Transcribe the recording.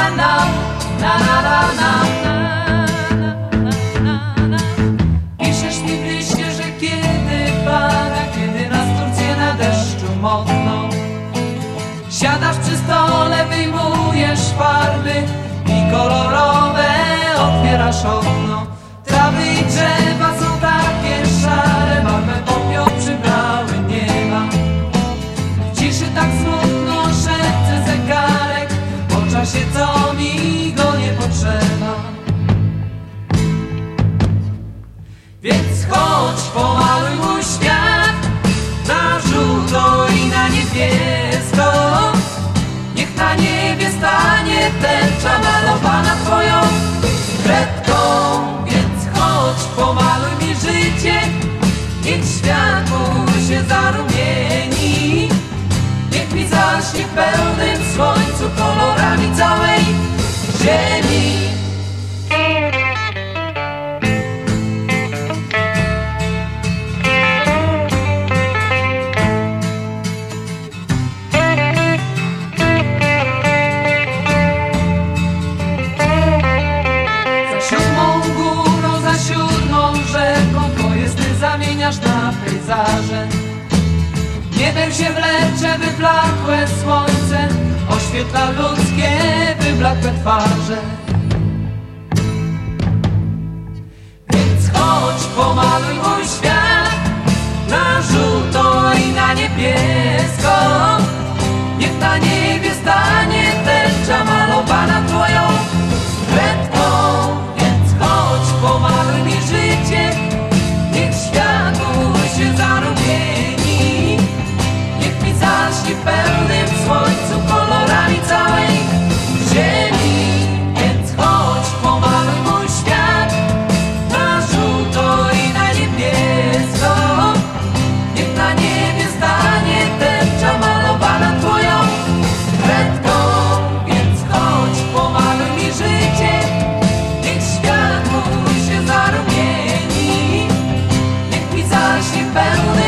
na na na na na. Piszesz mi w liście, że kiedy pada, kiedy nas Turcję na deszczu mokną, siadasz przy stole, wyjmujesz farby i kolorowe otwierasz okno. Trawy i drzewa są takie szare, barwę popiół przybrały nieba. W ciszy tak smutno szepce zegarek, po czasie co mi go nie potrzeba. Więc chodź, pomaluj mój świat na żółto i na niebiesko. Niech na niebie stanie tęcza malowana twoją kredką. Więc chodź, pomaluj mi życie, niech świat mój się zarumieni. Niech mi zaśnie w pełnym słońcu kolorami całej ziemi. Zamieniasz na pejzaże. Niebem się wlecze wyblakłe słońce, oświetla ludzkie wyblakłe twarze. Więc chodź, pomaluj mój świat na żółto i na niebiesko. Niech na niebie stanie tęcza malowana twoją kredką. Więc chodź, pomaluj mi życie, niech świat mój się zarumieni. Niech mi zaśnie w pełnym słońcu kolorami całej ziemi. Więc chodź, pomaluj mój świat na żółto i na niebiesko. Niech na niebie stanie tęcza malowana twoją kredką. Więc chodź, pomaluj mi życie, niech świat mój się zarumieni. Zaśnie pełny